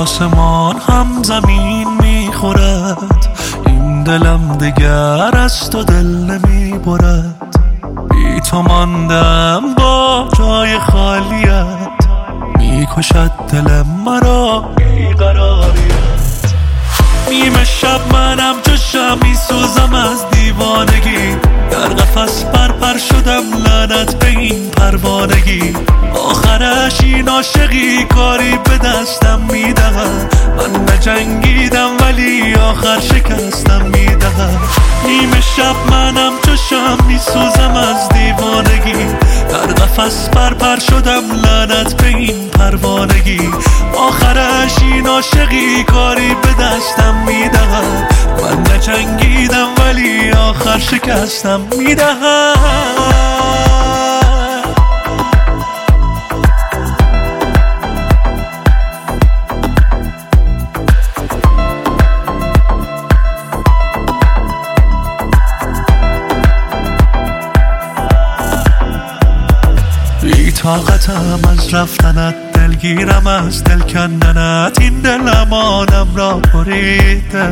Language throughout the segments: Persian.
آسمان هم زمین میخورد، این دلم دگر از تو دل نمیبرد. بی تو ماندم با جای خالیت، میکشد دل مرا بیقراریت. نیمه شب منم چشم میسوزم از دیوانگی، در قفس پرپر شدم لعنت به این پروانگی. آخرش این عاشقی کاری به دستم میدهد، من نجنگیدم ولی آخر شکستم میدهد. نیمه شب منم چشم میسوزم از دیوانگی، در قفس پرپر شدم لعنت به این پروانگی. آخرش این عاشقی کاری به دستم میدهد، من نجنگیدم ولی آخر شکستم میدهد. طاقتم از رفتنت، دلگیرم از دل کندنت، این دل امانم را بریده.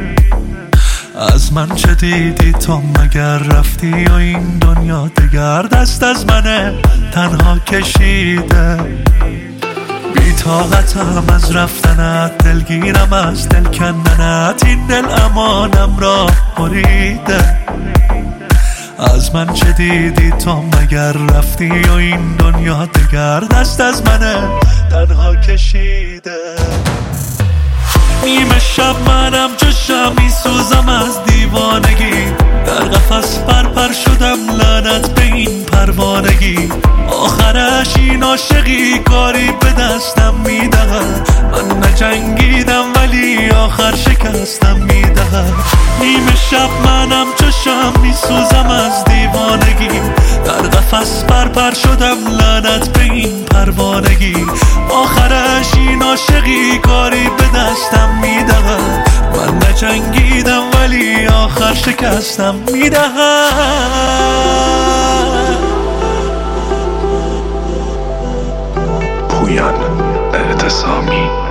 از من چه دیدی تو مگر رفتی و این دنیا دگر دست از من تنها کشیده. بی طاقتم از رفتنت، دلگیرم از دل کندنت، این دل امانم را بریده. از من چه دیدی تو مگر رفتی و این دنیا دگر دست از من تنها کشیده. نیمه شب منم چشم میسوزم از دیوانگی، در قفس پرپر شدم لعنت به این پروانگی. آخرش این عاشقی کاری به دستم میدهد، من نجنگیدم ولی آخر شکستم میدهد. نیمه شب منم چشم میسوزم از دیوانگی، در قفس پرپر شدم لعنت به این پروانگی. آخرش این عاشقی کاری به دستم میدهد، من نجنگیدم ولی آخر شکستم میدهد. پویان اعتصامی.